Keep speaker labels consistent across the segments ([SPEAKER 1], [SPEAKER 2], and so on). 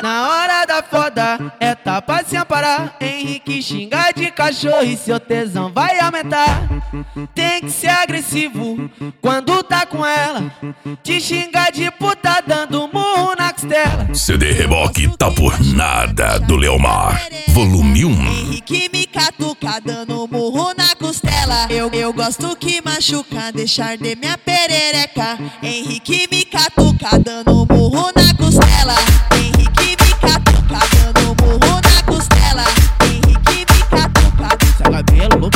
[SPEAKER 1] Na hora da foda é tapa sem parar. Henrique xinga de cachorro e seu tesão vai aumentar. Tem que ser agressivo quando tá com ela. Te xinga de puta dando murro na costela.
[SPEAKER 2] CD Reboque tá por nada do Leomar, volume 1.
[SPEAKER 3] Henrique me catuca dando murro na costela. Eu gosto que machuca, deixar de minha perereca. Henrique me catuca dando murro na costela. Henrique me catuca dando murro na costela. Henrique me catuca.
[SPEAKER 1] Seu cabelo louco.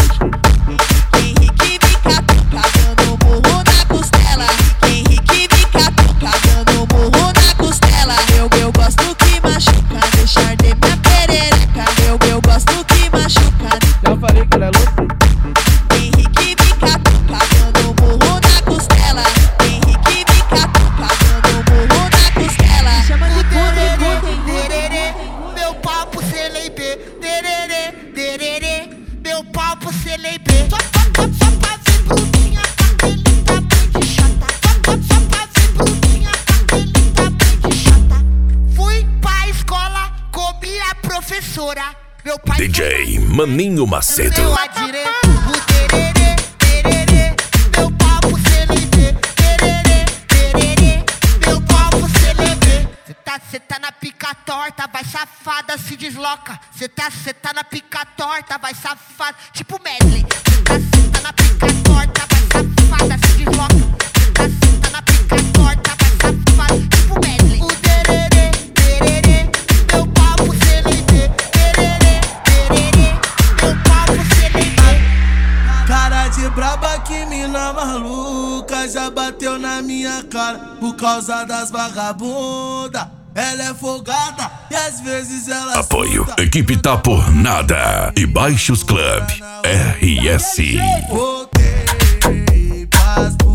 [SPEAKER 3] Henrique me catuca dando murro na costela. Henrique me catuca dando murro na costela. Eu gosto que machuca, deixar de minha perereca. Eu gosto que machuca.
[SPEAKER 1] Já falei que ele é louco.
[SPEAKER 3] Henrique me catuca dando murro na costela. Henrique me catuca dando murro na costela.
[SPEAKER 4] Chama de tererê, meu papo celeibê. Tererê, tererê, meu papo celeibê. Só pra ver brutinha, cabelinho tá bem de chata. Só pra ver brutinha, cabelinho tá bem de chata. Fui pra escola, comi a professora. Meu pai
[SPEAKER 2] DJ Maninho Macedo.
[SPEAKER 4] meu à direita, o tererê, tererê, meu papo celeibê. Tererê, tererê, meu papo celeibê. Cê tá na pica torta, vai safada, se desloca. Cê tá na pica torta, vai safada, tipo medley. Cê tá na pica torta, vai safada, se desloca. Cê tá na pica torta, vai safada, tipo medley. O tererê, tererê, meu papo celeibê. Tererê, tererê, meu papo celeibê.
[SPEAKER 5] Cara de braba que mina maluca, já bateu na minha cara por causa das vagabunda. Ela é folgada e às vezes ela
[SPEAKER 2] Apoio,
[SPEAKER 5] surta.
[SPEAKER 2] equipe tá por nada e Baixos Club RS.
[SPEAKER 5] Voltei pras